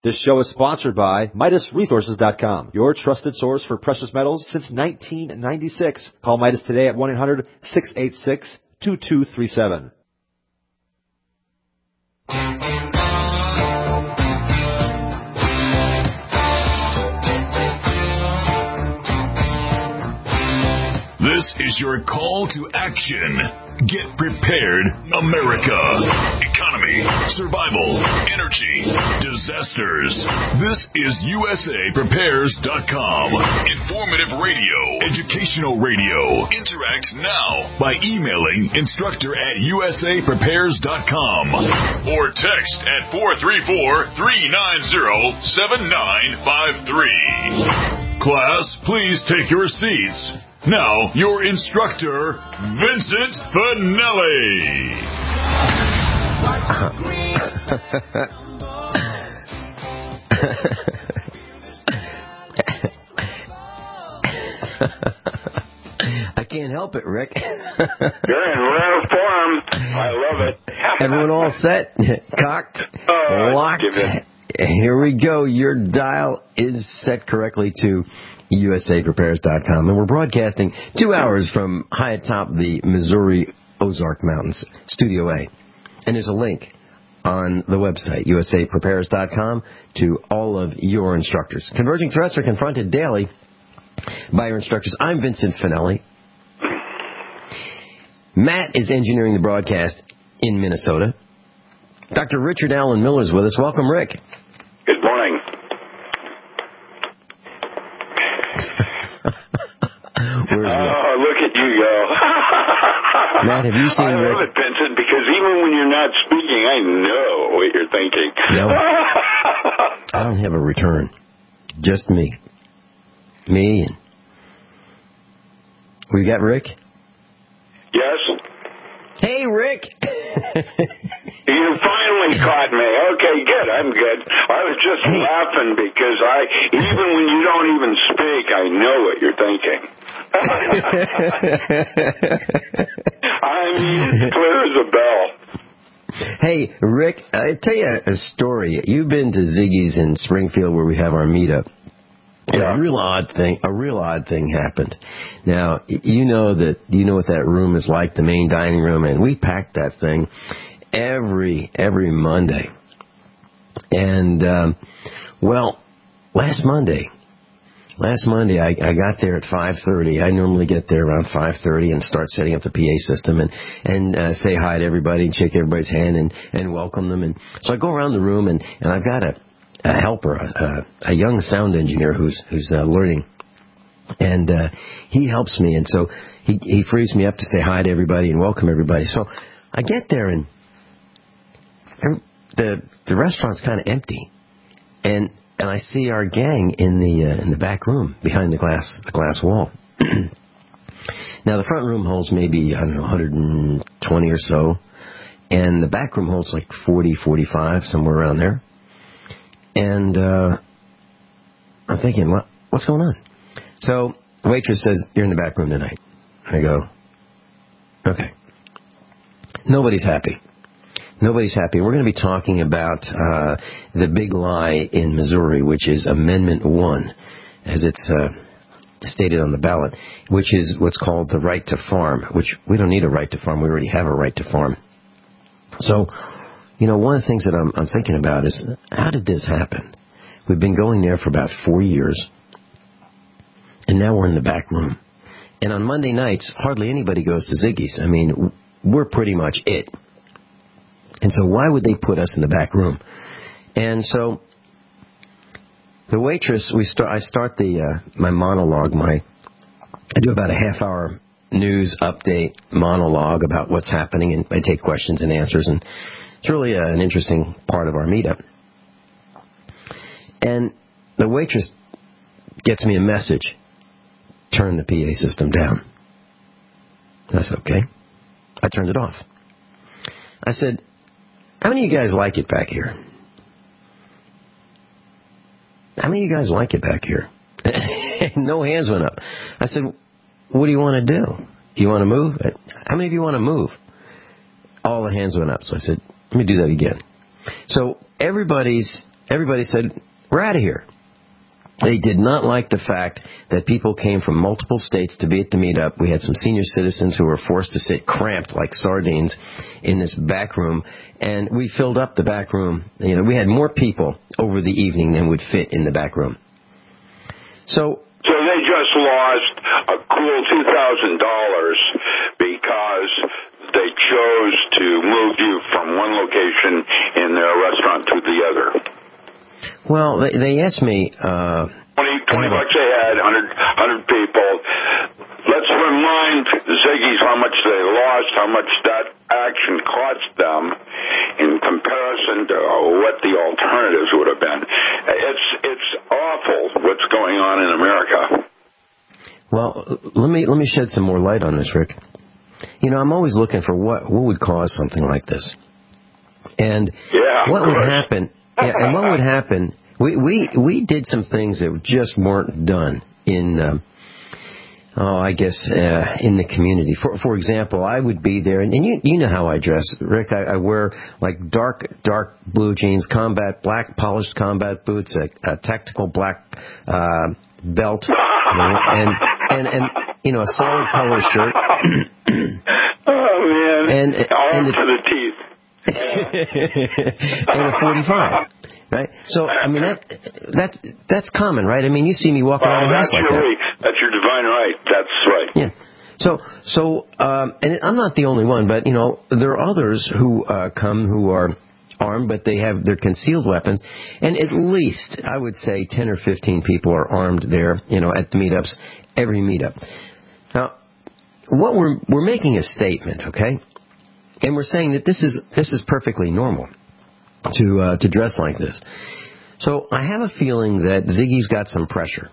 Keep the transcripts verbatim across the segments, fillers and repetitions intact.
This show is sponsored by Midas Resources dot com, your trusted source for precious metals since nineteen ninety-six. Call Midas today at one eight hundred, six eight six, two two three seven. This is your call to action. Get prepared, America. Economy, survival, energy, disasters. This is U S A Prepares dot com. Informative radio, educational radio. Interact now by emailing instructor at U S A Prepares dot com or text at four three four, three nine zero, seven nine five three. Class, please take your seats. Now, your instructor, Vincent Finelli. I can't help it, Rick. You're in rare form. I love it. Everyone all set? Cocked? Oh, locked? Here we go. Your dial is set correctly to U S A Prepares dot com, and we're broadcasting two hours from high atop the Missouri Ozark Mountains, Studio A. And there's a link on the website, U S A Prepares dot com, to all of your instructors. Converging threats are confronted daily by your instructors. I'm Vincent Finelli. Matt is engineering the broadcast in Minnesota. Doctor Richard Allen Miller is with us. Welcome, Rick. Good morning. Oh, look at you go. Matt, have you seen I Rick? love it, Vincent, because even when you're not speaking, I know what you're thinking. No, I don't have a return. Just me. Me and... We got Rick? Yes? Hey, Rick! You finally caught me. Okay, good. I'm good. I was just hey. laughing because I, even when you don't even speak, I know what you're thinking. I mean, clear as a bell. Hey, Rick, I tell you a story. You've been to Ziggy's in Springfield where we have our meetup. And Yeah. a real odd thing, a real odd thing happened. Now, you know that, you know what that room is like, the main dining room, and we packed that thing every, every Monday. And, um, well, last Monday, last Monday I, I got there at five thirty. I normally get there around five thirty and start setting up the P A system and, and, uh, say hi to everybody and shake everybody's hand and, and welcome them. And so I go around the room and, and I've got a, a helper, a, a young sound engineer who's who's uh, learning, and uh, he helps me, and so he he frees me up to say hi to everybody and welcome everybody. So I get there and the the restaurant's kind of empty, and and I see our gang in the uh, in the back room behind the glass the glass wall. Now the front room holds maybe I don't know one hundred twenty or so, and the back room holds like forty, forty-five, somewhere around there. And uh, I'm thinking, what, what's going on? So the waitress says, you're in the back room tonight. I go, okay. Nobody's happy. Nobody's happy. We're going to be talking about uh, the big lie in Missouri, which is Amendment one, as it's uh, stated on the ballot, which is what's called the right to farm, which we don't need a right to farm. We already have a right to farm. So... You know, one of the things that I'm, I'm thinking about is, how did this happen? We've been going there for about four years, and now we're in the back room. And on Monday nights, hardly anybody goes to Ziggy's. I mean, we're pretty much it. And so why would they put us in the back room? And so the waitress, we start. I start the uh, my monologue. My I do about a half-hour news update monologue about what's happening, and I take questions and answers, and it's really uh, an interesting part of our meetup. And the waitress gets me a message. Turn the P A system down. I said, okay. I turned it off. I said, how many of you guys like it back here? How many of you guys like it back here? No hands went up. I said, what do you want to do? You want to move? How many of you want to move? All the hands went up. So I said, let me do that again. So everybody's everybody said, we're out of here. They did not like the fact that people came from multiple states to be at the meetup. We had some senior citizens who were forced to sit cramped like sardines in this back room, and we filled up the back room. You know, we had more people over the evening than would fit in the back room. So, so they just lost a cool two thousand dollars because they chose to move you from one location in their restaurant to the other. Well, they, they asked me... Uh, twenty, twenty bucks a head, one hundred, one hundred people. Let's remind Ziggy's how much they lost, how much that action cost them in comparison to what the alternatives would have been. It's, it's awful what's going on in America. Well, let me let me shed some more light on this, Rick. You know, I'm always looking for what, what would cause something like this. And yeah, what would happen... Yeah, and what would happen, we, we, we did some things that just weren't done in, um, oh, I guess, uh, in the community. For for example, I would be there, and, and you you know how I dress, Rick. I, I wear, like, dark, dark blue jeans, combat, black polished combat boots, a, a tactical black uh, belt, you know, and, and, and, you know, a solid color shirt. Oh, man. And, All and to the teeth. and a forty-five, right? So, I mean, that that that's common, right? I mean, you see me walk well, around the house like that. Right. That's your divine right. That's right. Yeah. So, so, um, and I'm not the only one, but, you know, there are others who uh, come who are armed, but they have their concealed weapons, and at least, I would say, ten or fifteen people are armed there, you know, at the meetups, every meetup. Now, what we're we're making a statement, okay? And we're saying that this is this is perfectly normal to uh, to dress like this. So I have a feeling that Ziggy's got some pressure,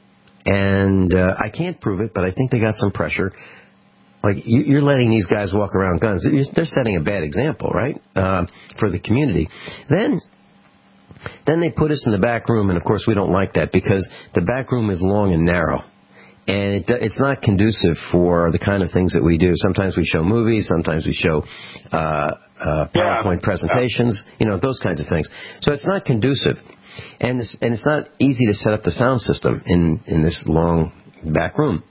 and uh, I can't prove it, but I think they got some pressure. Like, you, you're letting these guys walk around guns; they're setting a bad example, right, uh, for the community. Then, then they put us in the back room, and of course we don't like that because the back room is long and narrow. And it, it's not conducive for the kind of things that we do. Sometimes we show movies, sometimes we show uh, uh, PowerPoint yeah. presentations, you know, those kinds of things. So it's not conducive. And it's, and it's not easy to set up the sound system in, in this long back room.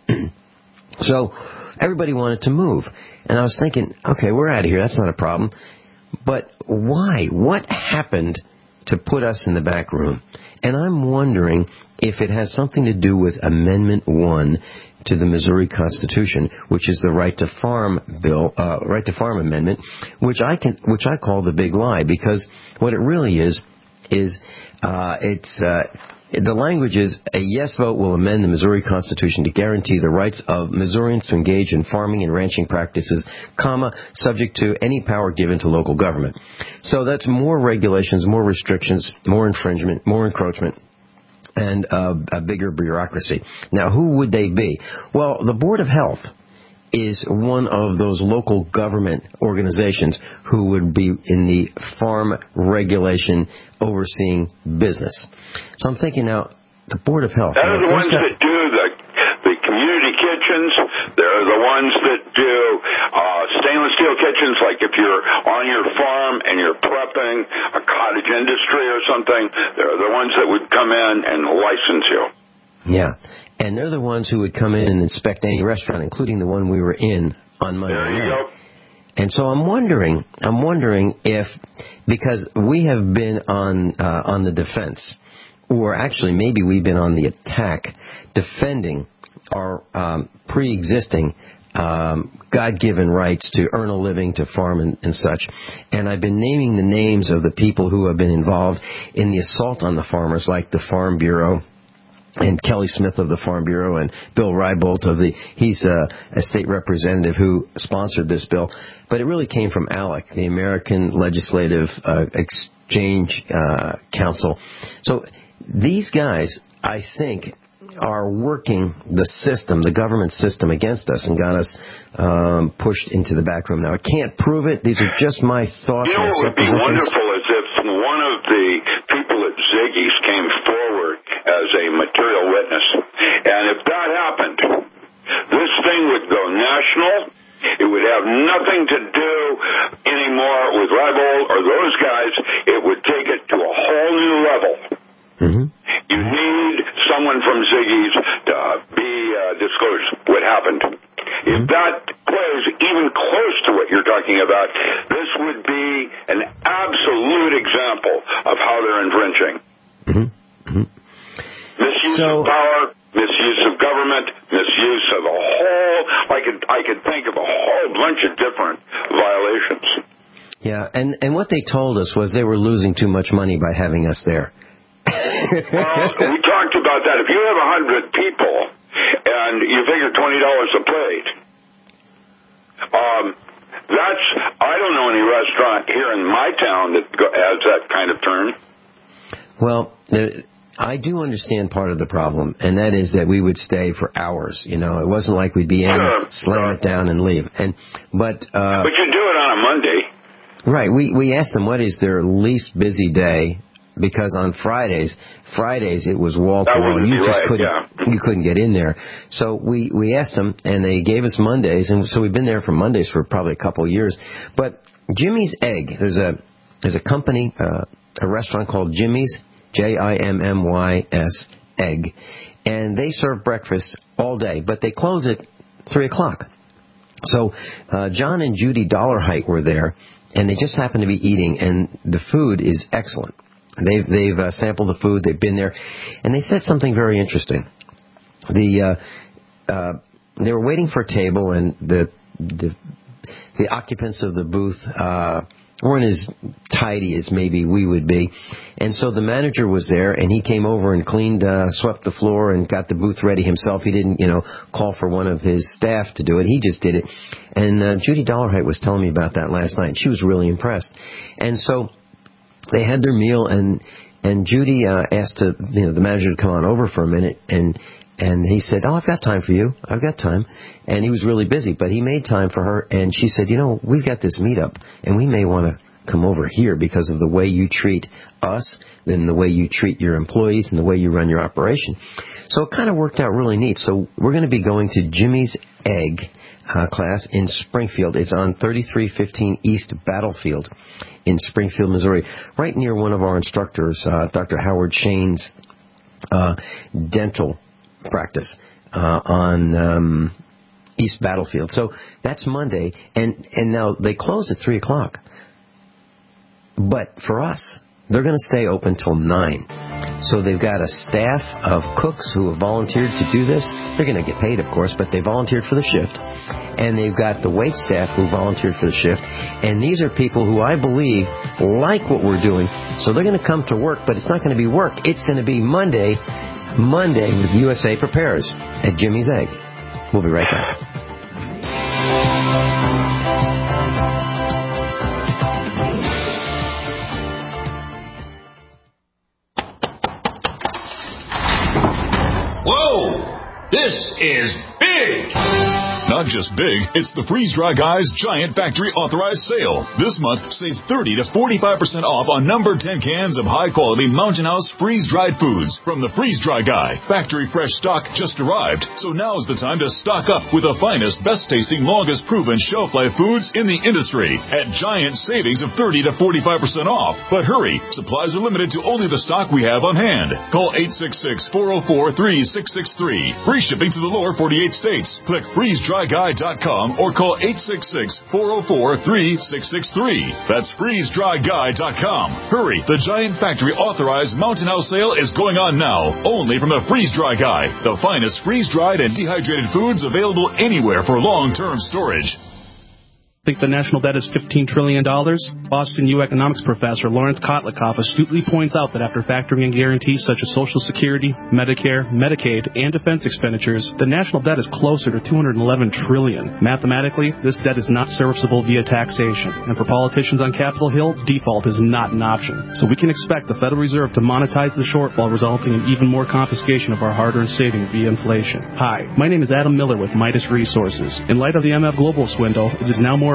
So everybody wanted to move. And I was thinking, okay, we're out of here. That's not a problem. But why? What happened to put us in the back room? And I'm wondering if it has something to do with Amendment one to the Missouri Constitution, which is the Right to Farm bill, uh, Right to Farm Amendment, which I can, which I call the big lie, because what it really is is uh, it's uh, the language is a yes vote will amend the Missouri Constitution to guarantee the rights of Missourians to engage in farming and ranching practices, comma, subject to any power given to local government. So that's more regulations, more restrictions, more infringement, more encroachment, and uh, a bigger bureaucracy. Now, who would they be? Well, the Board of Health is one of those local government organizations who would be in the farm regulation overseeing business. So I'm thinking now, the Board of Health. They're the ones got, that do the, the community kitchens. They're the ones that do uh, stainless steel kitchens, like if you're on your farm and you're prepping a cottage industry or something, they're the ones that would come in and license you. Yeah. And they're the ones who would come in and inspect any restaurant, including the one we were in on Monday night. There you go. And so I'm wondering, I'm wondering if, because we have been on uh, on the defense, or actually maybe we've been on the attack, defending our um, pre-existing um, God-given rights to earn a living, to farm and, and such. And I've been naming the names of the people who have been involved in the assault on the farmers, like the Farm Bureau, and Kelly Smith of the Farm Bureau, and Bill Rybolt of the, he's a, a state representative who sponsored this bill. But it really came from ALEC, the American Legislative uh, Exchange uh, Council. So these guys, I think, are working the system, the government system, against us and got us um, pushed into the back room. Now, I can't prove it. These are just my thoughts. You know what would be wonderful is if one of the people at Ziggy's came forward as a material witness. And if that happened, this thing would go national. It would have nothing to do anymore with Rybolt or those guys. It would take it to a whole new level. Mm-hmm. You need someone from Ziggy's to uh, be uh, disclosed what happened. Mm-hmm. If that was even close to what you're talking about, this would be an absolute example of how they're infringing. Mm-hmm. Mm-hmm. Misuse so, of power, misuse of government, misuse of a whole, I could, I could think of a whole bunch of different violations. Yeah, and, and what they told us was they were losing too much money by having us there. Well, we talked about that. If you have a hundred people and you figure twenty dollars a plate, um, that's, I don't know any restaurant here in my town that has that kind of turn. Well, there, I do understand part of the problem, and that is that we would stay for hours. You know, it wasn't like we'd be in, sure, slam sure. it down, and leave. And but uh, but you do it on a Monday, right? We we asked them what is their least busy day, because on Fridays, Fridays it was wall to wall. You just right, couldn't yeah. you couldn't get in there. So we we asked them, and they gave us Mondays, and so we've been there for Mondays for probably a couple of years. But Jimmy's Egg, there's a there's a company, uh, a restaurant called Jimmy's. J I M M Y S, Egg. And they serve breakfast all day, but they close at three o'clock. So uh, John and Judy Dollarheight were there, and they just happened to be eating, and the food is excellent. They've, they've uh, sampled the food, they've been there, and they said something very interesting. The uh, uh, They were waiting for a table, and the the, the occupants of the booth uh weren't as tidy as maybe we would be. And so the manager was there, and he came over and cleaned, uh, swept the floor and got the booth ready himself. He didn't, you know, call for one of his staff to do it. He just did it. And uh, Judy Dollarheight was telling me about that last night. She was really impressed. And so they had their meal, and and Judy uh, asked to, you know, the manager to come on over for a minute, and And he said, oh, I've got time for you. I've got time. And he was really busy, but he made time for her. And she said, you know, we've got this meetup, and we may want to come over here because of the way you treat us, and the way you treat your employees, and the way you run your operation. So it kind of worked out really neat. So we're going to be going to Jimmy's Egg uh, class in Springfield. It's on thirty-three fifteen East Battlefield in Springfield, Missouri, right near one of our instructors, uh, Doctor Howard Shane's uh, dental practice uh, on um, East Battlefield. So that's Monday, and, and now they close at three o'clock. But for us, they're going to stay open till nine. So they've got a staff of cooks who have volunteered to do this. They're going to get paid, of course, but they volunteered for the shift. And they've got the wait staff who volunteered for the shift. And these are people who I believe like what we're doing. So they're going to come to work, but it's not going to be work. It's going to be Monday Monday with U S A Prepares at Jimmy's Egg. We'll be right back. Whoa! This is big! Not just big, it's the Freeze Dry Guys Giant Factory Authorized Sale. This month, save thirty to forty-five percent off on number ten cans of high-quality Mountain House freeze-dried foods from the Freeze Dry Guy. Factory fresh stock just arrived, so now's the time to stock up with the finest, best-tasting, longest-proven shelf-life foods in the industry at giant savings of thirty to forty-five percent off. But hurry, supplies are limited to only the stock we have on hand. Call eight six six, four oh four, three six six three. Free shipping to the lower forty-eight states. Click freeze dry guy dot com or call eight six six, four oh four, three six six three. That's freeze dry guy dot com. Hurry, the Giant Factory Authorized Mountain House Sale is going on now, only from the Freeze Dry Guy, the finest freeze-dried and dehydrated foods available anywhere for long-term storage. Think the national debt is fifteen trillion dollars? Boston U economics professor Lawrence Kotlikoff astutely points out that after factoring in guarantees such as Social Security, Medicare, Medicaid, and defense expenditures, the national debt is closer to two hundred eleven trillion dollars. Mathematically, this debt is not serviceable via taxation, and for politicians on Capitol Hill, default is not an option. So we can expect the Federal Reserve to monetize the shortfall, resulting in even more confiscation of our hard-earned savings via inflation. Hi, my name is Adam Miller with Midas Resources. In light of the M F Global swindle, it is now more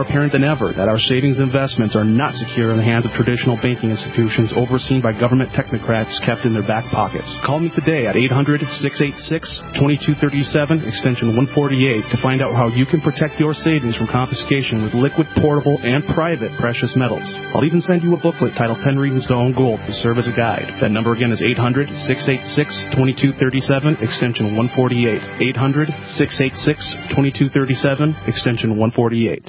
more apparent than ever that our savings investments are not secure in the hands of traditional banking institutions overseen by government technocrats kept in their back pockets. Call me today at eight hundred, six eight six, two two three seven, extension one forty-eight, to find out how you can protect your savings from confiscation with liquid, portable, and private precious metals. I'll even send you a booklet titled Penn Regan's Own Gold to serve as a guide. That number again is eight hundred, six eight six, two two three seven, extension one forty-eight. eight hundred, six eight six, two two three seven, extension one forty-eight.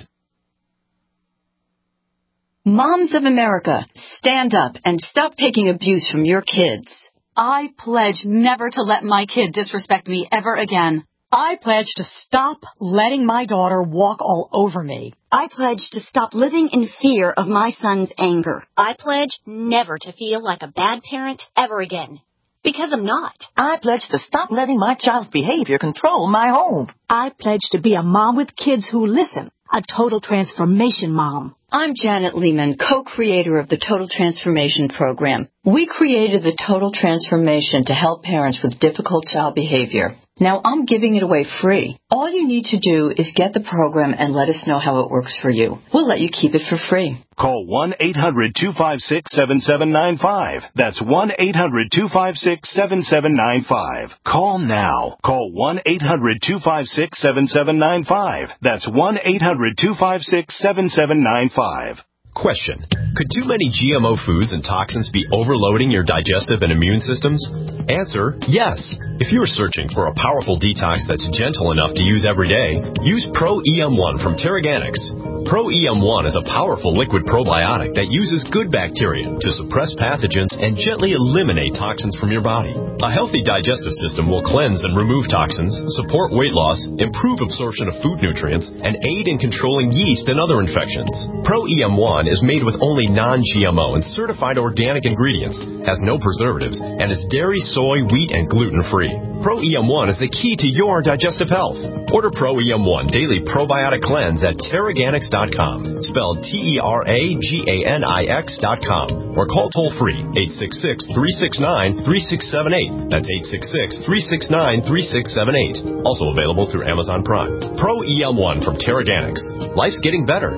Moms of America, stand up and stop taking abuse from your kids. I pledge never to let my kid disrespect me ever again. I pledge to stop letting my daughter walk all over me. I pledge to stop living in fear of my son's anger. I pledge never to feel like a bad parent ever again. Because I'm not. I pledge to stop letting my child's behavior control my home. I pledge to be a mom with kids who listen. A total transformation mom. I'm Janet Lehman, co-creator of the Total Transformation Program. We created the Total Transformation to help parents with difficult child behavior. Now I'm giving it away free. All you need to do is get the program and let us know how it works for you. We'll let you keep it for free. Call one eight hundred, two five six, seven seven nine five. That's one eight hundred, two five six, seven seven nine five. Call now. Call one eight hundred, two five six, seven seven nine five. That's one eight hundred, two five six, seven seven nine five. Question. Could too many G M O foods and toxins be overloading your digestive and immune systems? Answer, yes. If you are searching for a powerful detox that's gentle enough to use every day, use Pro E M one from Terraganics. Pro E M one is a powerful liquid probiotic that uses good bacteria to suppress pathogens and gently eliminate toxins from your body. A healthy digestive system will cleanse and remove toxins, support weight loss, improve absorption of food nutrients, and aid in controlling yeast and other infections. Pro E M one is made with only non-G M O and certified organic ingredients, has no preservatives, and is dairy, soy, wheat, and gluten-free. Pro E M one is the key to your digestive health. Order Pro E M one Daily Probiotic Cleanse at Terraganics dot com, spelled T E R A G A N I X dot com, or call toll-free eight six six, three six nine, three six seven eight. That's eight six six, three six nine, three six seven eight. Also available through Amazon Prime. Pro E M one from Terraganics. Life's getting better.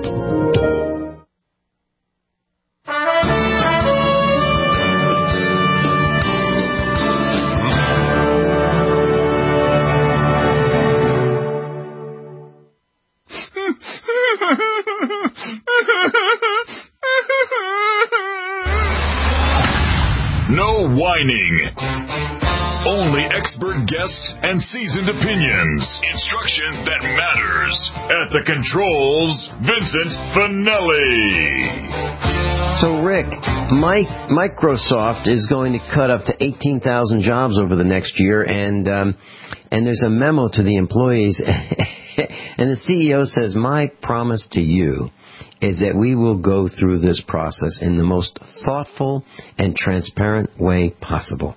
No whining. Only expert guests and seasoned opinions. Instruction that matters. At the controls, Vincent Finelli. So, Rick, Mike, Microsoft is going to cut up to eighteen thousand jobs over the next year, and um, and there's a memo to the employees, and the C E O says, my promise to you is that we will go through this process in the most thoughtful and transparent way possible.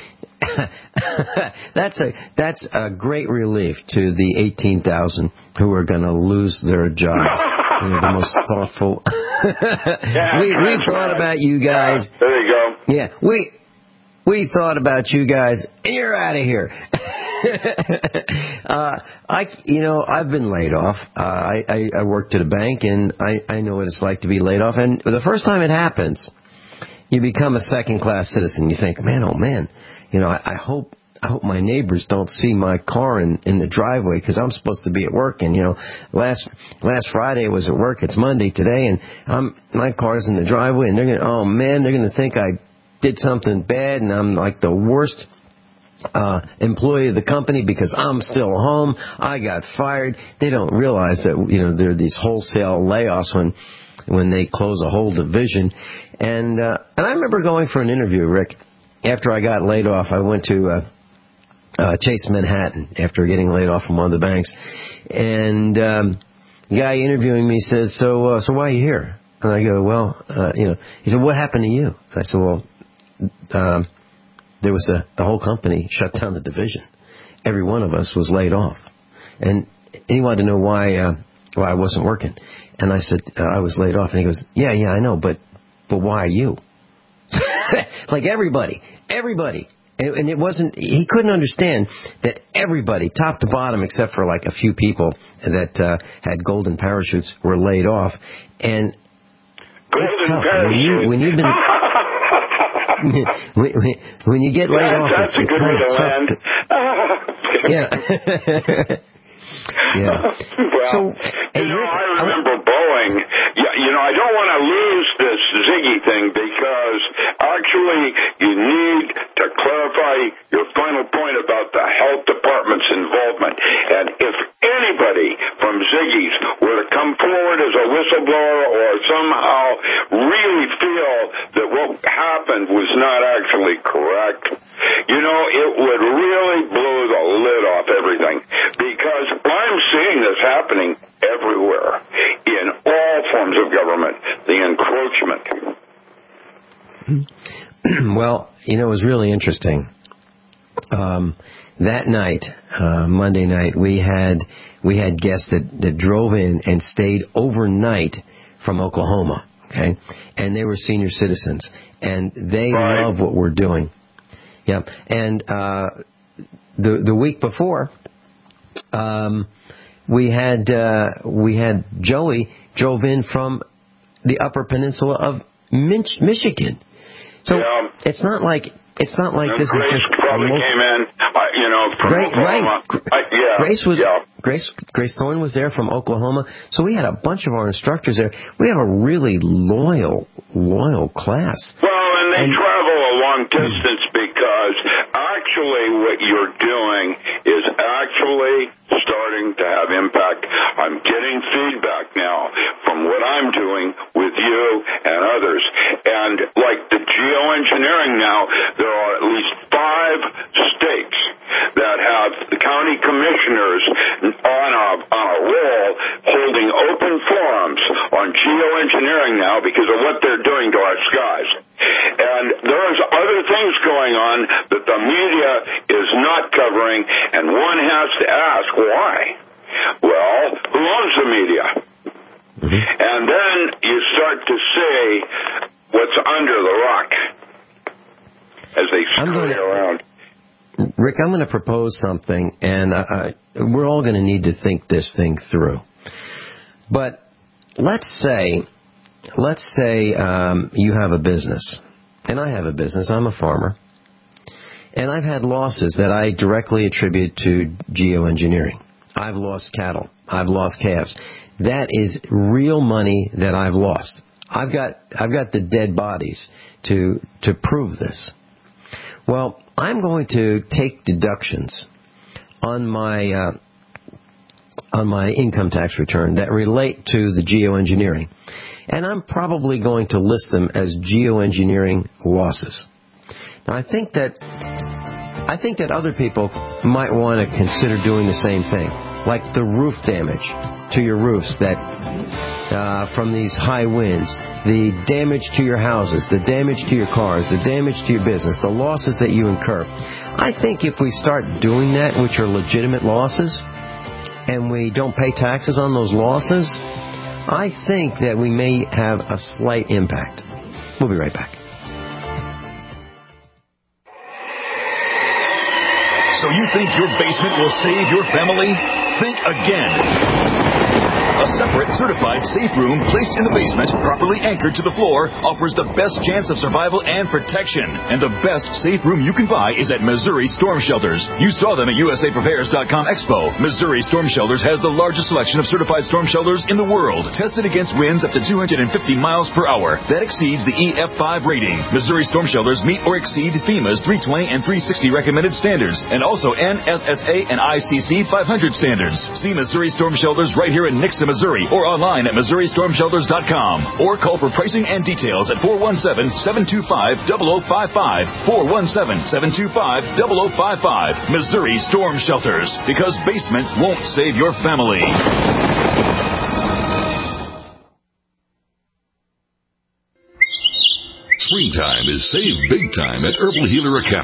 that's a that's a great relief to the eighteen thousand who are going to lose their jobs. You know, the most thoughtful. yeah, we we thought about you guys. Yeah, there you go. Yeah, we we thought about you guys, and you're out of here. uh, I, you know, I've been laid off. Uh, I, I, I worked at a bank, and I, I know what it's like to be laid off. And the first time it happens, you become a second-class citizen. You think, man, oh man, you know, I, I hope I hope my neighbors don't see my car in, in the driveway because I'm supposed to be at work. And you know, last last Friday I was at work. It's Monday today, and I'm my car's in the driveway, and they're gonna, oh man, they're gonna think I did something bad, and I'm like the worst Uh, employee of the company because I'm still home. I got fired. They don't realize that, you know, there are these wholesale layoffs when when they close a whole division. And uh, and I remember going for an interview, Rick. After I got laid off, I went to uh, uh, Chase Manhattan after getting laid off from one of the banks. And um, the guy interviewing me says, so uh, so why are you here? And I go, well, uh, you know, he said, what happened to you? And I said, well, um, there was a, the whole company shut down the division. Every one of us was laid off. And he wanted to know why, uh, why I wasn't working. And I said, uh, I was laid off. And he goes, yeah, yeah, I know, but, but why are you? It's like everybody, everybody, And, and it wasn't, he couldn't understand that everybody, top to bottom, except for like a few people that uh, had golden parachutes, were laid off. And golden it's tough. parachute. When, you, when you've been... when, when you get laid yeah, off, that's it's, a it's good way kind of to tough. land. To, yeah. Yeah. Well, so, you know, I remember Boeing. Yeah, you know, I don't want to lose this Ziggy thing because actually you need to clarify your final point about the health department's involvement. And if anybody from Ziggy's were to come forward as a whistleblower or somehow really feel that what happened was not actually correct, you know, it would really blow the lid off everything because I'm seeing this happening everywhere in all forms of government, the encroachment. Well, you know, it was really interesting. Um, that night, uh, Monday night, we had we had guests that, that drove in and stayed overnight from Oklahoma, okay? And they were senior citizens, and they right. love what we're doing. Yeah, and uh, the the week before, um, we had uh, we had Joey drove in from the Upper Peninsula of Mich- Michigan. So yeah. it's not like it's not like and this Grace is just probably local. came in, uh, you know, from Great, Oklahoma. right? I, yeah, Grace was yeah. Grace Grace Thorne was there from Oklahoma. So we had a bunch of our instructors there. We have a really loyal loyal class. Well, and they and, travel a long distance because actually what you're doing is actually starting to have impact. I'm getting feedback now from what I'm doing with you and others. And like the geoengineering now, there are at least five states that have the county commissioners on a, on a roll holding open forums on geoengineering now because of what they're doing to our skies. And there's other things going on that the media is not covering, and one has to ask why. Well, who owns the media? Mm-hmm. And then you start to see what's under the rock as they scurry around. Rick, I'm going to propose something, and uh, we're all going to need to think this thing through. But let's say, let's say um, you have a business, and I have a business. I'm a farmer, and I've had losses that I directly attribute to geoengineering. I've lost cattle. I've lost calves. That is real money that I've lost. I've got I've got the dead bodies to to prove this. Well, I'm going to take deductions on my uh, on my income tax return that relate to the geoengineering, and I'm probably going to list them as geoengineering losses. Now, I think that I think that other people might want to consider doing the same thing, like the roof damage to your roofs that uh, from these high winds, the damage to your houses, the damage to your cars, the damage to your business, the losses that you incur. I think if we start doing that, which are legitimate losses, and we don't pay taxes on those losses, I think that we may have a slight impact. We'll be right back. So you think your basement will save your family? Think again. A separate, certified safe room placed in the basement, properly anchored to the floor, offers the best chance of survival and protection. And the best safe room you can buy is at Missouri Storm Shelters. You saw them at U S A Prepares dot com Expo. Missouri Storm Shelters has the largest selection of certified storm shelters in the world, tested against winds up to two hundred fifty miles per hour. That exceeds the E F five rating. Missouri Storm Shelters meet or exceed FEMA's three twenty and three sixty recommended standards, and also N S S A and I C C five hundred standards. See Missouri Storm Shelters right here in Nixon, Missouri, or online at Missouri Storm Shelters dot com, or call for pricing and details at four one seven, seven two five, zero zero five five, four one seven, seven two five, zero zero five five. Missouri Storm Shelters, because basements won't save your family. Springtime is save big time at Herbal Healer Academy.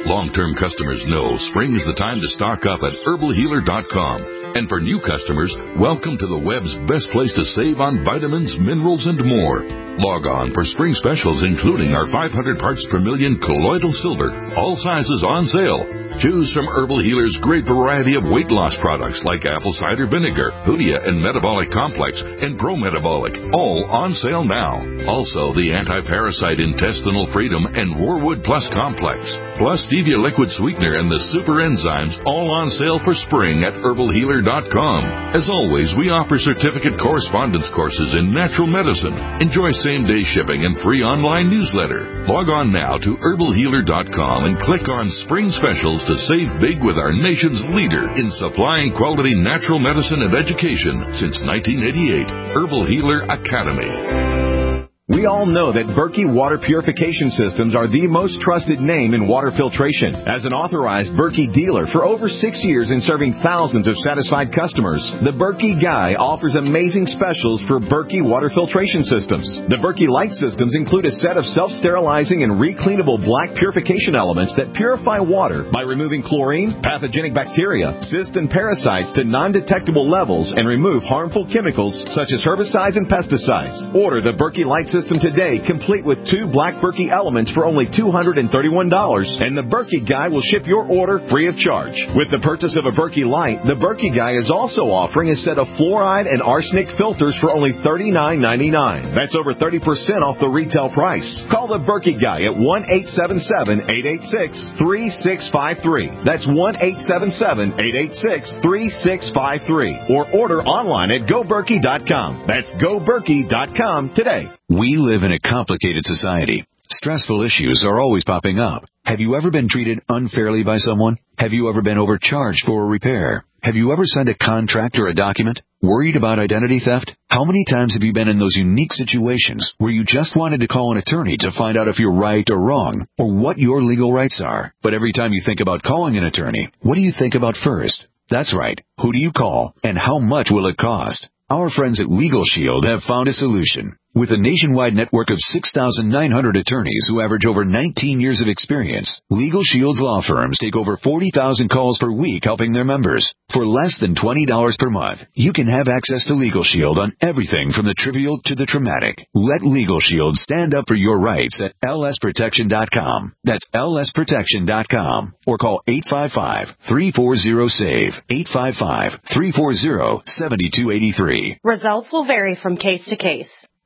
Long-term customers know spring is the time to stock up at herbal healer dot com. And for new customers, welcome to the web's best place to save on vitamins, minerals, and more. Log on for spring specials, including our five hundred parts per million colloidal silver, all sizes on sale. Choose from Herbal Healer's great variety of weight loss products like apple cider vinegar, Hoodia and Metabolic Complex, and Pro Metabolic, all on sale now. Also, the anti-parasite Intestinal Freedom and Warwood Plus Complex, plus Stevia Liquid Sweetener and the Super Enzymes, all on sale for spring at herbal healer dot com. As always, we offer certificate correspondence courses in natural medicine. Enjoy same-day shipping and free online newsletter. Log on now to herbal healer dot com and click on Spring Specials to save big with our nation's leader in supplying quality natural medicine and education since nineteen eighty-eight, Herbal Healer Academy. We all know that Berkey Water Purification Systems are the most trusted name in water filtration. As an authorized Berkey dealer for over six years and serving thousands of satisfied customers, the Berkey Guy offers amazing specials for Berkey Water Filtration Systems. The Berkey Light Systems include a set of self-sterilizing and recleanable black purification elements that purify water by removing chlorine, pathogenic bacteria, cysts, and parasites to non-detectable levels and remove harmful chemicals such as herbicides and pesticides. Order the Berkey Light System today, complete with two black Berkey elements for only two hundred thirty-one dollars, and the Berkey Guy will ship your order free of charge. With the purchase of a Berkey Light, the Berkey Guy is also offering a set of fluoride and arsenic filters for only thirty-nine ninety-nine. That's over thirty percent off the retail price. Call the Berkey Guy at one eight seven seven, eight eight six, three six five three. That's one eight seven seven, eight eight six, three six five three. Or order online at go berkey dot com. That's go berkey dot com today. We live in a complicated society. Stressful issues are always popping up. Have you ever been treated unfairly by someone? Have you ever been overcharged for a repair? Have you ever signed a contract or a document? Worried about identity theft? How many times have you been in those unique situations where you just wanted to call an attorney to find out if you're right or wrong, or what your legal rights are? But every time you think about calling an attorney, what do you think about first? That's right. Who do you call, and how much will it cost? Our friends at Legal Shield have found a solution. With a nationwide network of six thousand nine hundred attorneys who average over nineteen years of experience, Legal Shield's law firms take over forty thousand calls per week helping their members. For less than twenty dollars per month, you can have access to Legal Shield on everything from the trivial to the traumatic. Let Legal Shield stand up for your rights at L S protection dot com. That's L S protection dot com. Or call eight five five, three four zero, SAVE, eight five five, three four zero, seven two eight three. Results will vary from case to case.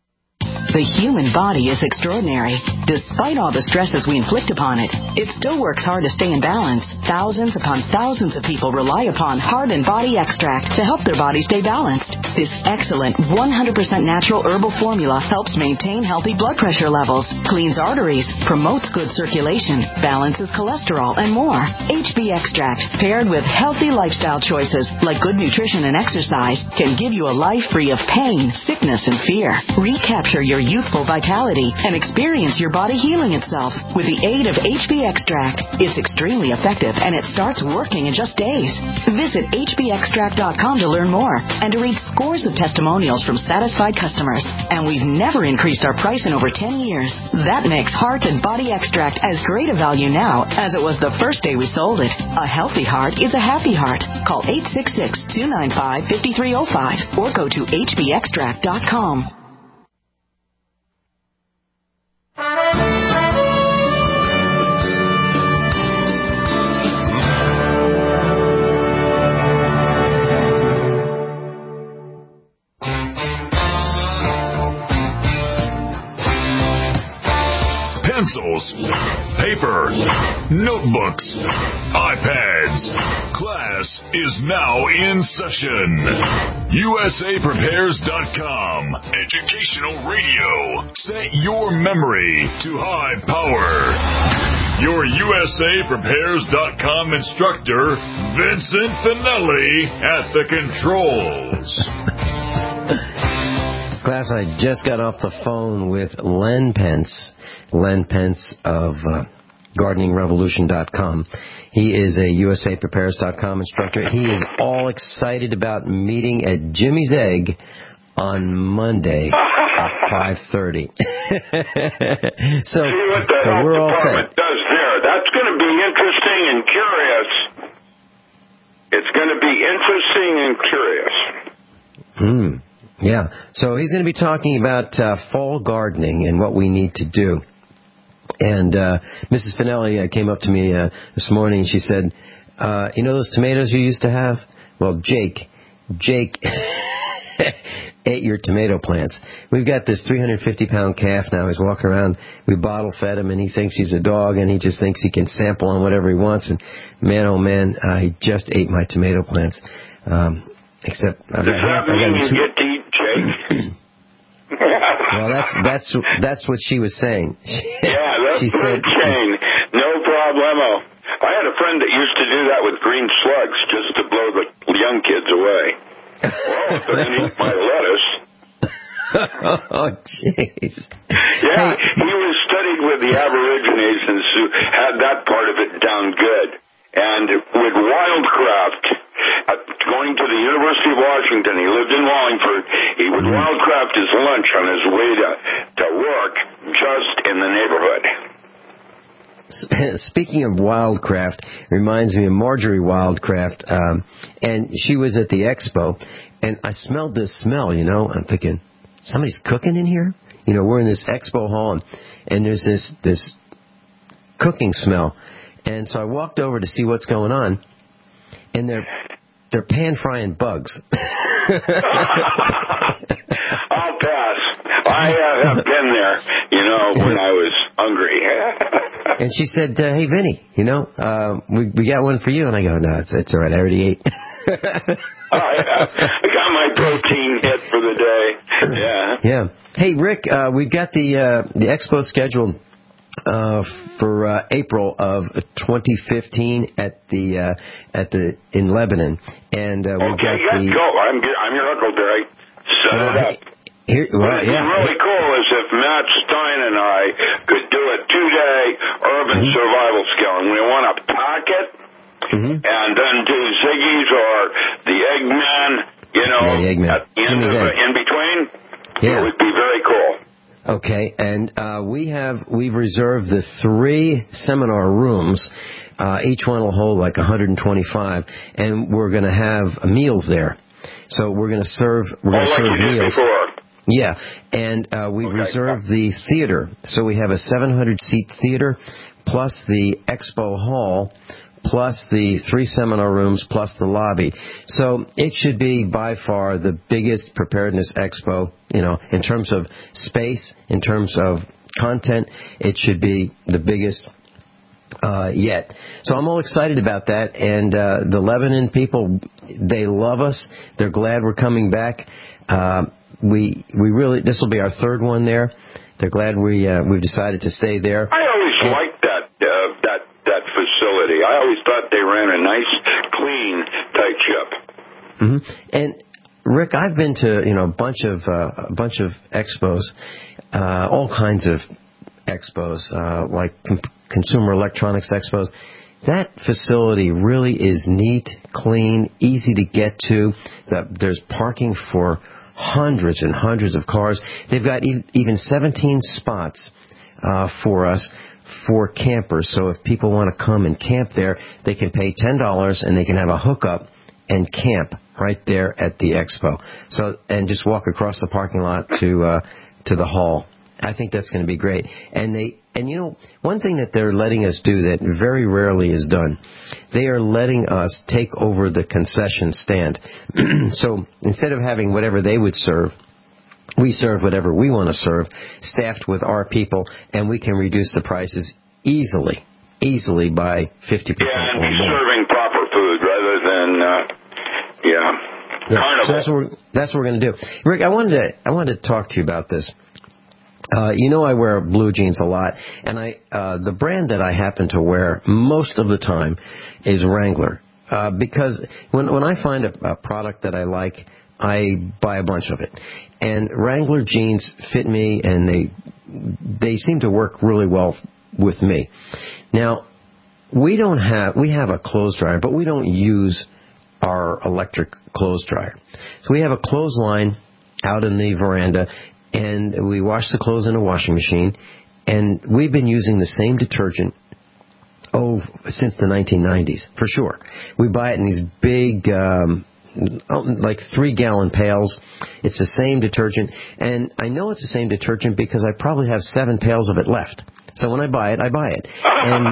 The human body is extraordinary. Despite all the stresses we inflict upon it, it still works hard to stay in balance. Thousands upon thousands of people rely upon Heart and Body Extract to help their body stay balanced. This excellent one hundred percent natural herbal formula helps maintain healthy blood pressure levels, cleans arteries, promotes good circulation, balances cholesterol, and more. H B Extract, paired with healthy lifestyle choices like good nutrition and exercise, can give you a life free of pain, sickness, and fear. Recapture your youthful vitality and experience your body healing itself with the aid of H B Extract. It's extremely effective and it starts working in just days. Visit H B extract dot com to learn more and to read scores of testimonials from satisfied customers. And we've never increased our price in over ten years. That makes Heart and Body Extract as great a value now as it was the first day we sold it. A healthy heart is a happy heart. Call eight six six, two nine five, five three zero five or go to H B extract dot com. Pencils, paper, notebooks, iPads. Class is now in session. U S A Prepares dot com. Educational radio. Set your memory to high power. Your U S A Prepares dot com instructor, Vincent Finelli, at the controls. Class, I just got off the phone with Len Pence. Len Pence of uh, gardening revolution dot com. He is a U S A Prepares dot com instructor. He is all excited about meeting at Jimmy's Egg on Monday at five thirty. so, See what that so we're all department set. does there. That's going to to be interesting and curious. It's going to be interesting and curious. Hmm. Yeah. So he's going to be talking about uh, fall gardening and what we need to do. And uh, Missus Finelli uh, came up to me uh, this morning and she said, uh, you know those tomatoes you used to have? Well, Jake, Jake ate your tomato plants. We've got this three hundred fifty pound calf now. He's walking around. We bottle fed him, and he thinks he's a dog, and he just thinks he can sample on whatever he wants. And man, oh man, uh, he just ate my tomato plants. Um, except I've Does got, that I've got mean you two- get to eat Jake? Well, that's that's that's what she was saying. Yeah, that's she said, chain. No problemo. I had a friend that used to do that with green slugs just to blow the young kids away. Well, if they're going to eat my lettuce. Oh, jeez. Yeah, he was studied with the Aborigines and so had that part of it down good. And with wildcraft, uh, going to the University of Washington, he lived in Wallingford, he would wildcraft his lunch on his way to, to work just in the neighborhood. Speaking of Wildcraft, reminds me of Marjorie Wildcraft, um, and she was at the expo, and I smelled this smell, you know, I'm thinking, somebody's cooking in here? You know, we're in this expo hall, and, and there's this, this cooking smell, and so I walked over to see what's going on, and they're, they're pan-frying bugs. I'll pass. I uh, have been there, you know, when I was hungry. And she said, uh, hey, Vinny, you know, uh, we we got one for you. And I go, no, it's, it's all right. I already ate. I, I got my protein hit for the day. Yeah. Yeah. Hey, Rick, uh, we've got the uh, the expo scheduled uh, for uh, April of twenty fifteen at the uh, at the in Lebanon, and uh, we've okay, got yeah, the. Go. I'm I'm your Huckleberry. Set well, it up. Here, well, What would yeah. be really cool is if Matt Stein and I could do a two-day urban mm-hmm. survival skill, and we want to pack it, mm-hmm. and then do Ziggy's or the Eggman, you know, yeah, the Eggman. at the end of it, in between. Yeah. It would be very cool. Okay, and uh, we have we've reserved the three seminar rooms. Uh, each one will hold like one hundred twenty-five, and we're going to have meals there. So we're going to serve we're going to oh, serve like you did meals. Before. Yeah, and uh, we okay. reserved the theater. So we have a seven hundred seat theater, plus the expo hall, plus the three seminar rooms, plus the lobby. So it should be by far the biggest preparedness expo, you know, in terms of space, in terms of content. It should be the biggest uh, yet. So I'm all excited about that. And uh, the Lebanon people, they love us. They're glad we're coming back. Uh, we we really this will be our third one there. They're glad we uh, we've decided to stay there. I always and, liked that uh, that that facility. I always thought they ran a nice, clean, tight ship. Mm-hmm. And Rick, I've been to you know a bunch of uh, a bunch of expos, uh, all kinds of expos, uh, like com- consumer electronics expos. That facility really is neat, clean, easy to get to. There's parking for hundreds and hundreds of cars. They've got even seventeen spots uh, for us for campers. So if people want to come and camp there, they can pay ten dollars and they can have a hookup and camp right there at the expo. So and just walk across the parking lot to uh, to the hall. I think that's going to be great. And they and you know one thing that they're letting us do that very rarely is done, they are letting us take over the concession stand. So instead of having whatever they would serve, we serve whatever we want to serve, staffed with our people, and we can reduce the prices easily, easily by fifty percent yeah, and or be more. Serving proper food rather than uh, yeah. Yeah, so that's what we're, that's what we're going to do. Rick, I wanted to I wanted to talk to you about this. Uh, you know I wear blue jeans a lot, and I uh, the brand that I happen to wear most of the time is Wrangler. Uh, because when when I find a, a product that I like, I buy a bunch of it. And Wrangler jeans fit me, and they they seem to work really well with me. Now, we don't have we have a clothes dryer, but we don't use our electric clothes dryer. So we have a clothesline out in the veranda, and we wash the clothes in a washing machine, and we've been using the same detergent oh, since the nineteen nineties, for sure. We buy it in these big, um, like three-gallon pails. It's the same detergent, and I know it's the same detergent because I probably have seven pails of it left. So when I buy it, I buy it. And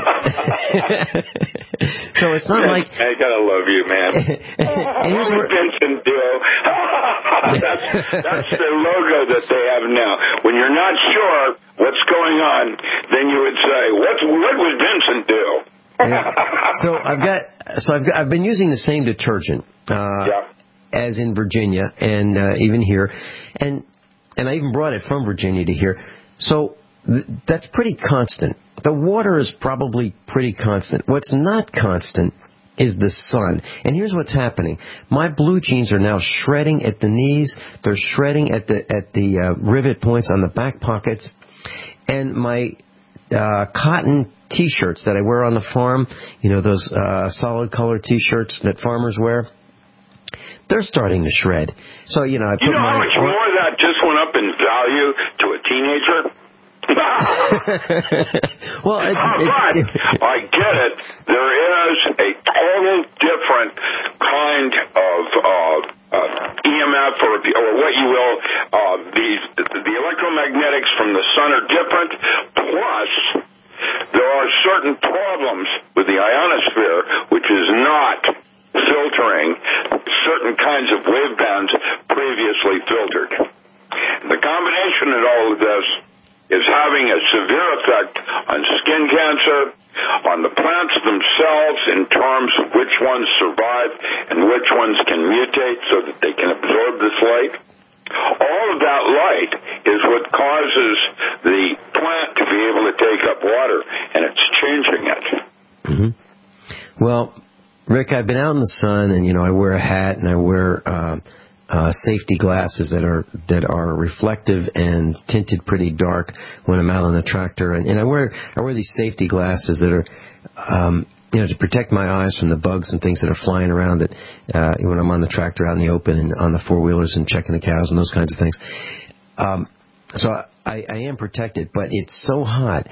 so it's not like... I gotta love you, man. And here's where... Vincent Duo. that's, that's the logo that they have now. When you're not sure what's going on, then you would say, "What? What would Vincent do?" Yeah. So I've got, so I've got, I've been using the same detergent uh, yeah. as in Virginia and uh, even here, and and I even brought it from Virginia to here. So th- that's pretty constant. The water is probably pretty constant. What's not constant is the sun. And here's what's happening. My blue jeans are now shredding at the knees. They're shredding at the at the uh, rivet points on the back pockets. And my uh, cotton T-shirts that I wear on the farm, you know, those uh, solid color T-shirts that farmers wear, they're starting to shred. So, you know, I put You know my, how much more of that just went up in value to a teenager? well, it, but it, it, I get it. There is a total different kind of uh, uh, E M F, or, or what you will. Uh, these the electromagnetics from the sun are different. Plus, there are certain problems with the ionosphere, which is not filtering certain kinds of wave bands previously filtered. The combination of all of this is having a severe effect on skin cancer, on the plants themselves in terms of which ones survive and which ones can mutate so that they can absorb this light. All of that light is what causes the plant to be able to take up water, and it's changing it. Mm-hmm. Well, Rick, I've been out in the sun, and, you know, I wear a hat and I wear uh, uh, safety glasses that are that are reflective and tinted pretty dark when I'm out on the tractor, and, and I wear I wear these safety glasses that are, um, you know, to protect my eyes from the bugs and things that are flying around that uh, when I'm on the tractor out in the open and on the four wheelers and checking the cows and those kinds of things. Um, so I, I am protected, but it's so hot.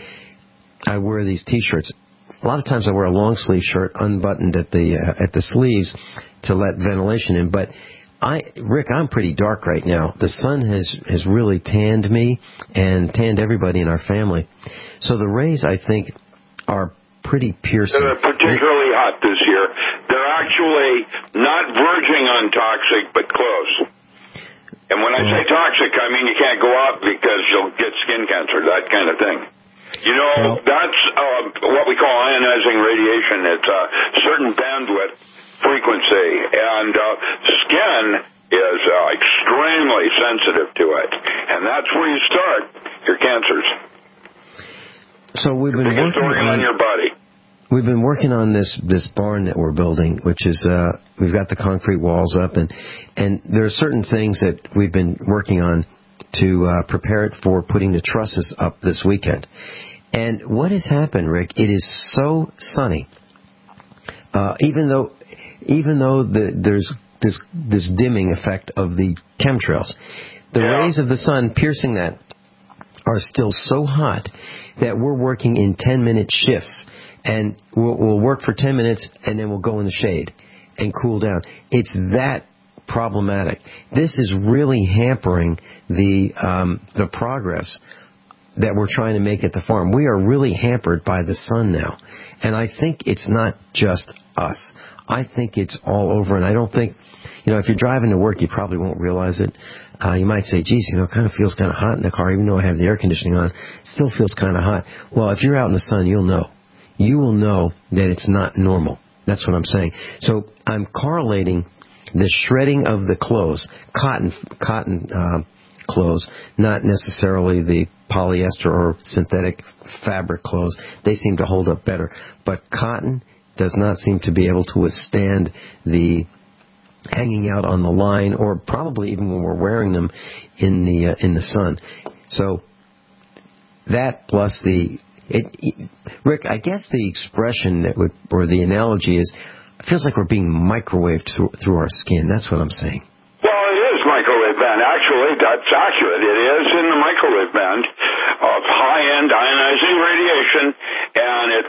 I wear these T-shirts. A lot of times I wear a long sleeve shirt unbuttoned at the uh, at the sleeves to let ventilation in. But I, Rick, I'm pretty dark right now. The sun has has really tanned me and tanned everybody in our family. So the rays, I think, are pretty piercing. They're particularly hot this year. They're actually not verging on toxic, but close. And when I say toxic, I mean you can't go out because you'll get skin cancer, that kind of thing. You know, well, that's uh, what we call ionizing radiation. It's a certain bandwidth frequency, and uh, skin is uh, extremely sensitive to it. And that's where you start your cancers. So we've been working on, on your body. We've been working on this this barn that we're building, which is uh, we've got the concrete walls up, and and there are certain things that we've been working on to uh, prepare it for putting the trusses up this weekend. And what has happened, Rick? It is so sunny, uh, even though even though the, there's this this dimming effect of the chemtrails, the yeah. rays of the sun piercing that are still so hot that we're working in ten-minute shifts, and we'll, we'll work for ten minutes, and then we'll go in the shade and cool down. It's that problematic. This is really hampering the um, the progress that we're trying to make at the farm. We are really hampered by the sun now, and I think it's not just us. I think it's all over, and I don't think, you know, if you're driving to work, you probably won't realize it. Uh, you might say, geez, you know, it kind of feels kind of hot in the car, even though I have the air conditioning on. It still feels kind of hot. Well, if you're out in the sun, you'll know. You will know that it's not normal. That's what I'm saying. So I'm correlating the shredding of the clothes, cotton cotton uh, clothes, not necessarily the polyester or synthetic fabric clothes. They seem to hold up better. But cotton does not seem to be able to withstand the hanging out on the line, or probably even when we're wearing them in the uh, in the sun. So that plus the it, it, Rick, I guess the expression that would, or the analogy is, it feels like we're being microwaved through, through our skin. That's what I'm saying. Well, it is microwave band. Actually, that's accurate. It is in the microwave band of high-end ionizing radiation, and it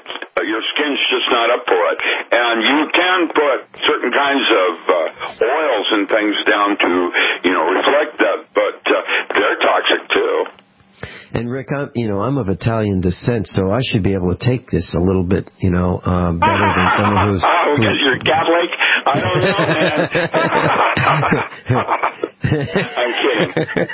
your skin's just not up for it. And you can put certain kinds of uh, oils and things down to, you know, reflect that, but uh, they're toxic too. And Rick, I'm, you know, I'm of Italian descent, so I should be able to take this a little bit, you know, uh, better than someone who's... Oh, because you're Catholic? I don't know, man. I'm kidding.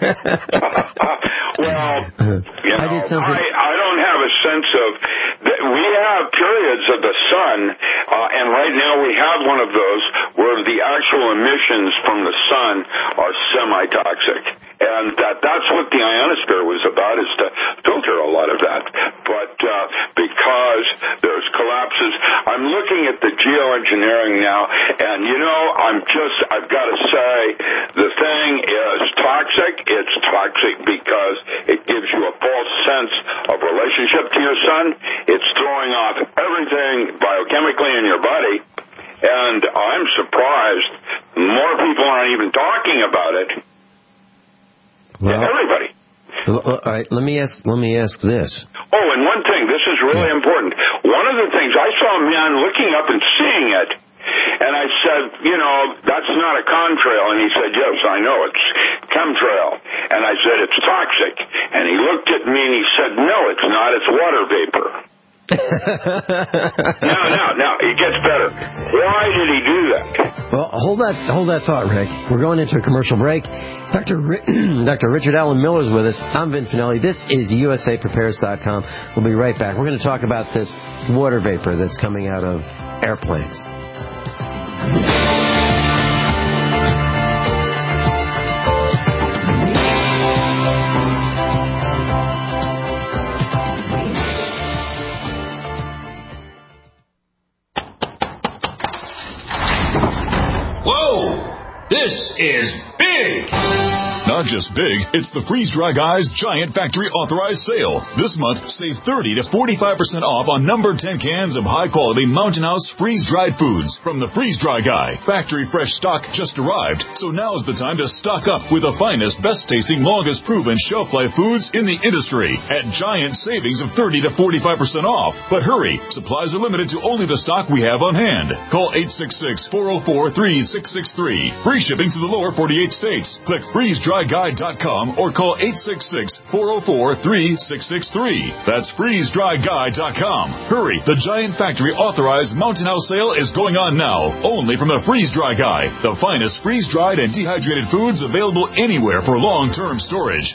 Well, you know, I, did something... I, I don't have a sense of... We have periods of the sun, uh, and right now we have one of those where the actual emissions from the sun are semi-toxic. And that that's what the ionosphere was about, is to filter a lot of that. But uh, because there's collapses, I'm looking at the geoengineering now, and, you know, I'm just, I've got to say, the thing is toxic. It's toxic because it gives you a false sense of relationship to your sun. It's throwing off everything biochemically in your body. And I'm surprised more people aren't even talking about it. Well, yeah, everybody. All right, let me ask. Let me ask this. Oh, and one thing, this is really yeah. important. One of the things, I saw a man looking up and seeing it, and I said, you know, that's not a contrail. And he said, yes, I know, it's chemtrail. And I said, it's toxic. And he looked at me and he said, no, it's not, it's water vapor. no, no, no, it gets better. Why did he do that? Well, hold that, hold that thought, Rick. We're going into a commercial break. Doctor Ri- Doctor Richard Allen Miller's with us. I'm Vin Finelli. This is U S A Prepares dot com. We'll be right back. We're going to talk about this water vapor that's coming out of airplanes. This is big! Not just big, it's the Freeze Dry Guy's Giant Factory Authorized Sale. This month, save thirty to forty-five percent off on number ten cans of high-quality Mountain House freeze-dried foods from the Freeze Dry Guy. Factory fresh stock just arrived, so now's the time to stock up with the finest, best-tasting, longest-proven shelf-life foods in the industry at giant savings of thirty to forty-five percent off. But hurry, supplies are limited to only the stock we have on hand. Call eight six six, four oh four, three six six three. Free shipping to the lower forty-eight states. Click freeze dry guy dot com or call eight six six, four oh four, three six six three. That's freeze dry guy dot com. Hurry, the Giant Factory Authorized Mountain House Sale is going on now, only from the Freeze Dry Guy, the finest freeze-dried and dehydrated foods available anywhere for long-term storage.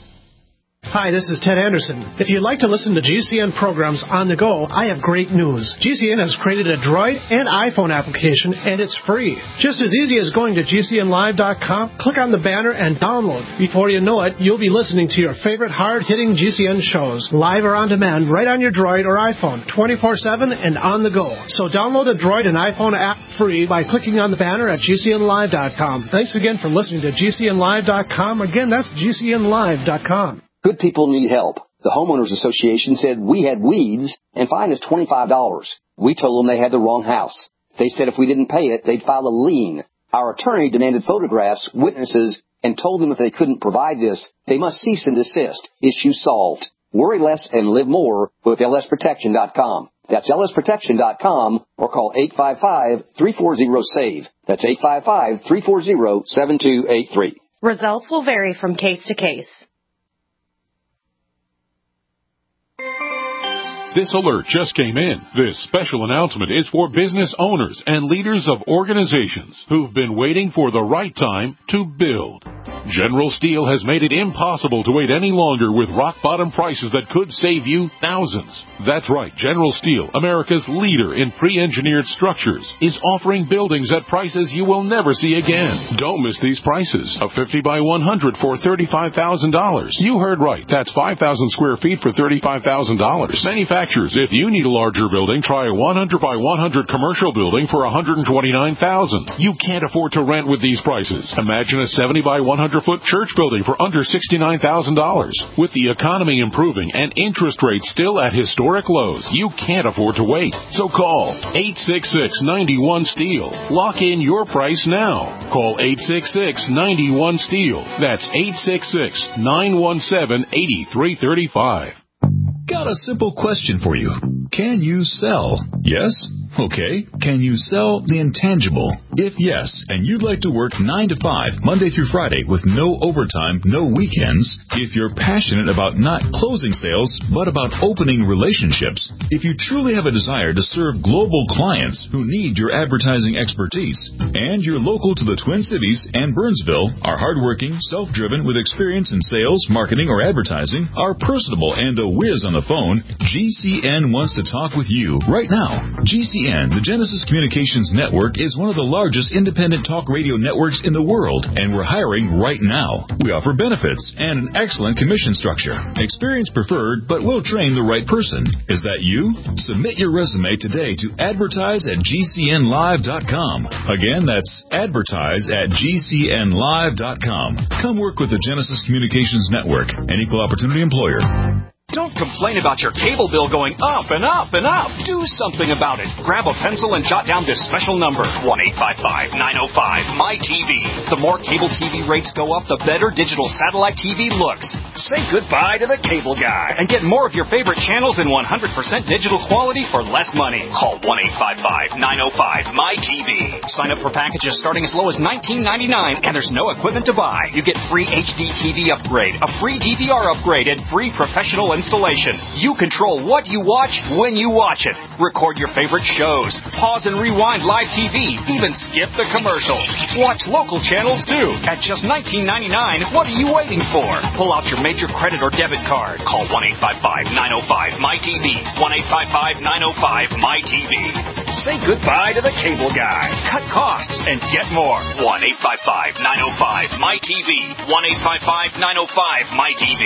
Hi, this is Ted Anderson. If you'd like to listen to G C N programs on the go, I have great news. G C N has created a Droid and iPhone application, and it's free. Just as easy as going to G C N live dot com, click on the banner, and download. Before you know it, you'll be listening to your favorite hard-hitting G C N shows, live or on demand, right on your Droid or iPhone, twenty-four seven and on the go. So download the Droid and iPhone app free by clicking on the banner at G C N live dot com. Thanks again for listening to G C N live dot com. Again, that's G C N live dot com. Good people need help. The Homeowners Association said we had weeds and fined us twenty-five dollars. We told them they had the wrong house. They said if we didn't pay it, they'd file a lien. Our attorney demanded photographs, witnesses, and told them if they couldn't provide this, they must cease and desist. Issue solved. Worry less and live more with L S protection dot com. That's L S protection dot com or call eight five five, three four zero, SAVE. That's eight five five, three four zero, seven two eight three. Results will vary from case to case. This alert just came in. This special announcement is for business owners and leaders of organizations who've been waiting for the right time to build. General Steel has made it impossible to wait any longer with rock-bottom prices that could save you thousands. That's right, General Steel, America's leader in pre-engineered structures, is offering buildings at prices you will never see again. Don't miss these prices. A fifty by one hundred for thirty-five thousand dollars. You heard right. That's five thousand square feet for thirty-five thousand dollars. Manufacturers, if you need a larger building, try a one hundred by one hundred commercial building for one hundred twenty-nine thousand dollars. You can't afford to rent with these prices. Imagine a seventy by one hundred foot church building for under sixty-nine thousand dollars. With the economy improving and interest rates still at historic lows, you can't afford to wait. So call eight six six, nine one, STEEL. Lock in your price now. Call eight six six, nine one, STEEL. That's eight six six, nine one seven, eight three three five. Got a simple question for you. Can you sell? Yes? Okay. Can you sell the intangible? If yes, and you'd like to work nine to five, Monday through Friday, with no overtime, no weekends, if you're passionate about not closing sales, but about opening relationships, if you truly have a desire to serve global clients who need your advertising expertise, and you're local to the Twin Cities and Burnsville, are hardworking, self-driven, with experience in sales, marketing, or advertising, are personable and a whiz on the phone, G C N wants to talk with you right now. G C N, the Genesis Communications Network, is one of the largest independent talk radio networks in the world, and we're hiring right now. We offer benefits and an excellent commission structure. Experience preferred, but we'll train the right person. Is that you? Submit your resume today to advertise at G C N live dot com. Again, that's advertise at G C N live dot com. Come work with the Genesis Communications Network, an equal opportunity employer. Don't complain about your cable bill going up and up and up. Do something about it. Grab a pencil and jot down this special number, one eight five five, nine oh five, M Y T V. The more cable T V rates go up, the better digital satellite T V looks. Say goodbye to the cable guy and get more of your favorite channels in one hundred percent digital quality for less money. Call one eight five five, nine oh five, M Y T V. Sign up for packages starting as low as nineteen ninety-nine, and there's no equipment to buy. You get free H D T V upgrade, a free D V R upgrade, and free professional installation. You control what you watch when you watch it. Record your favorite shows. Pause and rewind live T V. Even skip the commercials. Watch local channels too. At just nineteen ninety-nine, what are you waiting for? Pull out your major credit or debit card. Call one eight five five, nine oh five, M Y T V. one eight five five, nine oh five, M Y T V. Say goodbye to the cable guy. Cut costs and get more. one eight five five, nine oh five, M Y T V. one eight five five, nine oh five, M Y T V.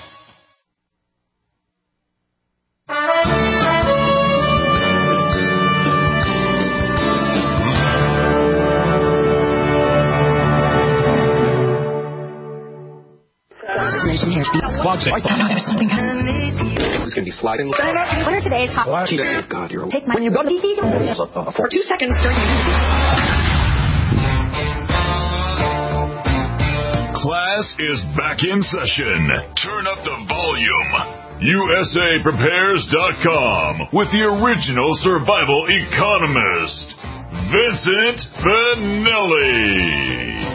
There's something. It's going to be sliding. What are today's hot? God, you're Take my, when you go to the for two seconds during the Class is back in session. Turn up the volume. U S A Prepares dot com with the original survival economist, Vincent Finelli.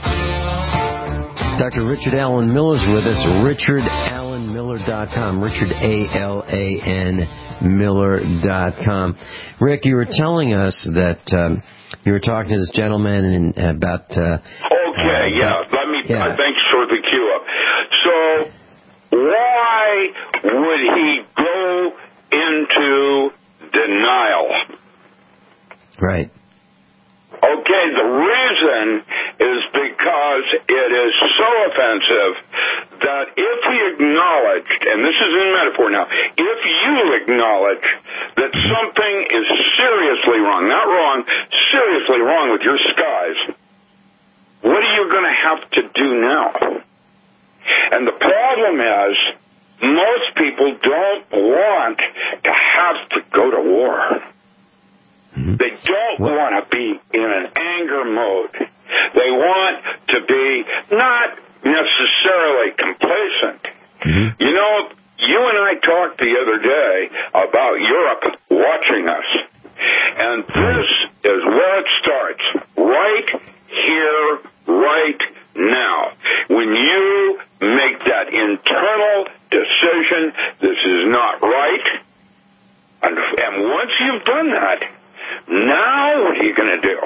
Doctor Richard Allen Miller's with us, richard allen miller dot com, Richard A L A N Miller dot com. Rick, you were telling us that um, you were talking to this gentleman and about... Uh, okay, uh, yeah, let me... Yeah. Uh, thanks for the cue up. So... why would he go into denial? Right. Okay, the reason is because it is so offensive that if he acknowledged, and this is in metaphor now, if you acknowledge that something is seriously wrong, not wrong, seriously wrong with your skies, what are you going to have to do now? And the problem is, most people don't want to have to go to war. Mm-hmm. They don't what? want to be in an anger mode. They want to be not necessarily complacent. Mm-hmm. You know, you and I talked the other day about Europe watching us. And this is where it starts. Right here, right now. When you make that internal decision, this is not right, and, and once you've done that, now what are you going to do?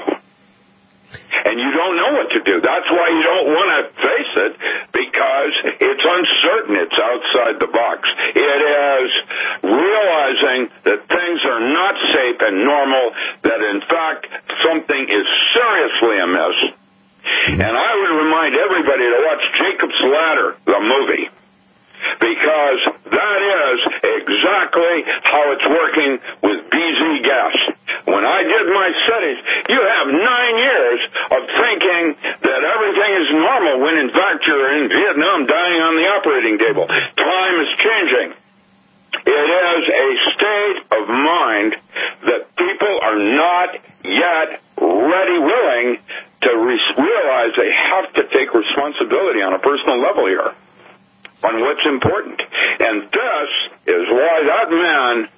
And you don't know what to do. That's why you don't want to face it, because it's uncertain. It's outside the box. It is realizing that things are not safe and normal, that in fact something is seriously amiss. And I would remind everybody to watch Jacob's Ladder, the movie, because that is exactly how it's working with B Z gas. When I did my studies, you have nine years of thinking that everything is normal when in fact you're in Vietnam dying on the operating table. Time is changing. It is a state of mind that people are not yet ready, willing to re- realize they have to take responsibility on a personal level here on what's important. And this is why that man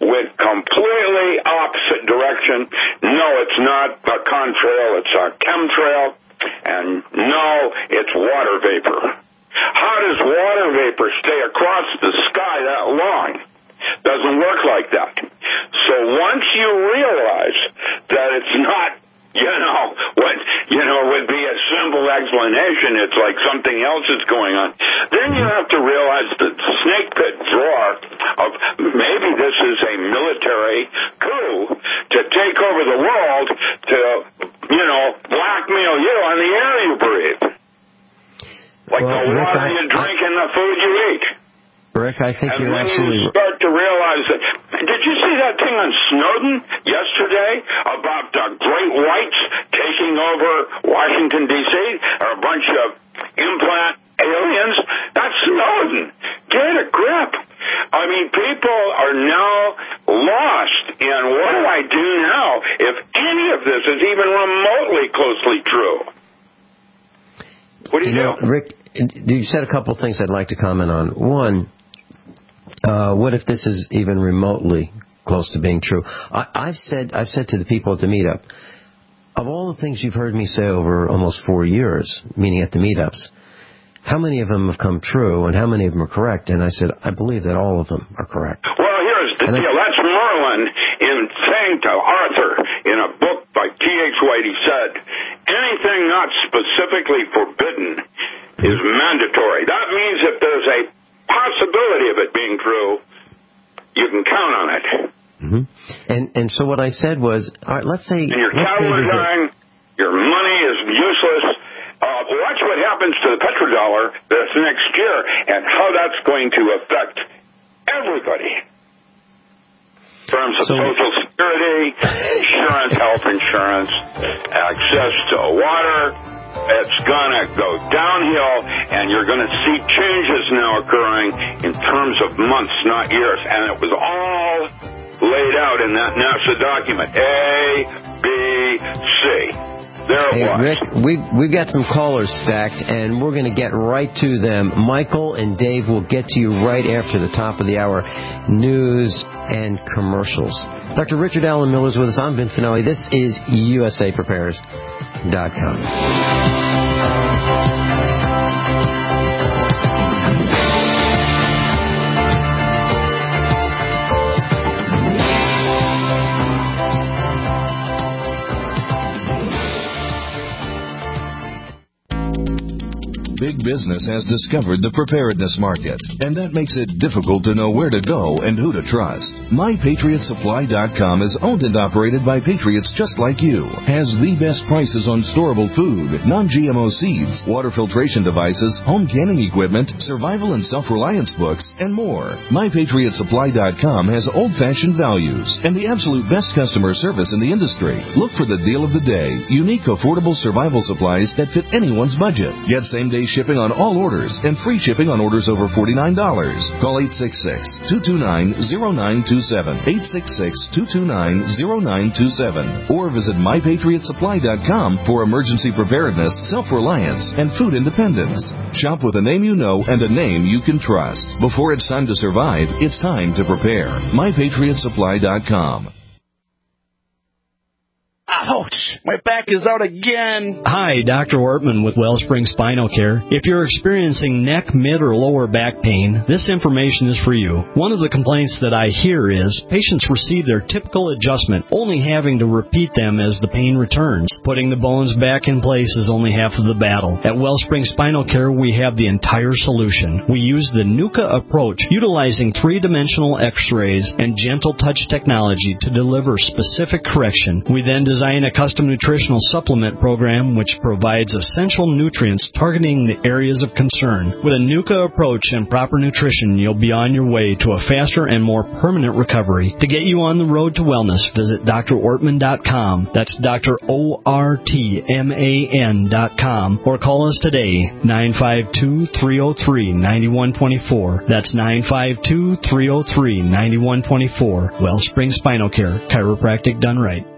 went completely opposite direction. No, it's not a contrail, it's a chemtrail. And no, it's water vapor. How does water vapor stay across the sky that long? Doesn't work like that. So once you realize that it's not, you know, what, you know, would be a simple explanation, it's like something else is going on, then you have to realize the snake pit drawer of maybe this is a military coup to take over the world to, you know, blackmail you on the air you breathe. Like well, the water Rick, you drink I, and the food you eat. Rick, I think and you're when absolutely... you start to realize that... Did you see that thing on Snowden yesterday about the Great Whites taking over Washington, D C? Or a bunch of implant aliens? That's Snowden. Get a grip. I mean, people are now lost in what do I do now if any of this is even remotely closely true? What do you, you know, do? Rick, you said a couple things I'd like to comment on. One, uh, what if this is even remotely close to being true? I, I've said I've said to the people at the meetup, of all the things you've heard me say over almost four years, meaning at the meetups, how many of them have come true and how many of them are correct? And I said, I believe that all of them are correct. Well, here's the and deal. That's Merlin in saying to Arthur in a book by T H White, he said, anything not specifically forbidden is mandatory. That means if there's a possibility of it being true, you can count on it. Mm-hmm. And and so what I said was, all right, let's say... And your let's cattle are dying, your money is useless. Uh, watch what happens to the petrodollar this next year and how that's going to affect everybody. In terms of so, Social Security, insurance, health insurance, access to water, it's going to go downhill, and you're going to see changes now occurring in terms of months, not years. And it was all laid out in that NASA document, A, B, C. There hey, it was. Rick, we've, we've got some callers stacked, and we're going to get right to them. Michael and Dave will get to you right after the top of the hour news and commercials. Doctor Richard Allen Miller is with us. I'm Vin Finelli. This is U S A Prepares dot com. Big business has discovered the preparedness market, and that makes it difficult to know where to go and who to trust. My Patriot Supply dot com is owned and operated by patriots just like you, has the best prices on storable food, non-G M O seeds, water filtration devices, home canning equipment, survival and self-reliance books, and more. My Patriot Supply dot com has old-fashioned values and the absolute best customer service in the industry. Look for the deal of the day, unique, affordable survival supplies that fit anyone's budget. Get same-day shipping on all orders and free shipping on orders over forty-nine dollars. Call eight six six, two two nine, zero nine two seven, eight six six, two two nine, zero nine two seven, or visit My Patriot Supply dot com for emergency preparedness, self-reliance, and food independence. Shop with a name you know and a name you can trust. Before it's time to survive, it's time to prepare. My Patriot Supply dot com. Ouch! My back is out again. Hi, Doctor Ortman with Wellspring Spinal Care. If you're experiencing neck, mid, or lower back pain, this information is for you. One of the complaints that I hear is patients receive their typical adjustment, only having to repeat them as the pain returns. Putting the bones back in place is only half of the battle. At Wellspring Spinal Care, we have the entire solution. We use the NUCA approach, utilizing three-dimensional x-rays and gentle touch technology to deliver specific correction. We then design a custom nutritional supplement program which provides essential nutrients targeting the areas of concern. With a NUCA approach and proper nutrition, you'll be on your way to a faster and more permanent recovery. To get you on the road to wellness, visit D R ortman dot com. That's Doctor O R T M A N dot com. Or call us today, nine five two, three oh three, nine one two four. That's nine five two, three oh three, nine one two four. Wellspring Spinal Care, chiropractic done right.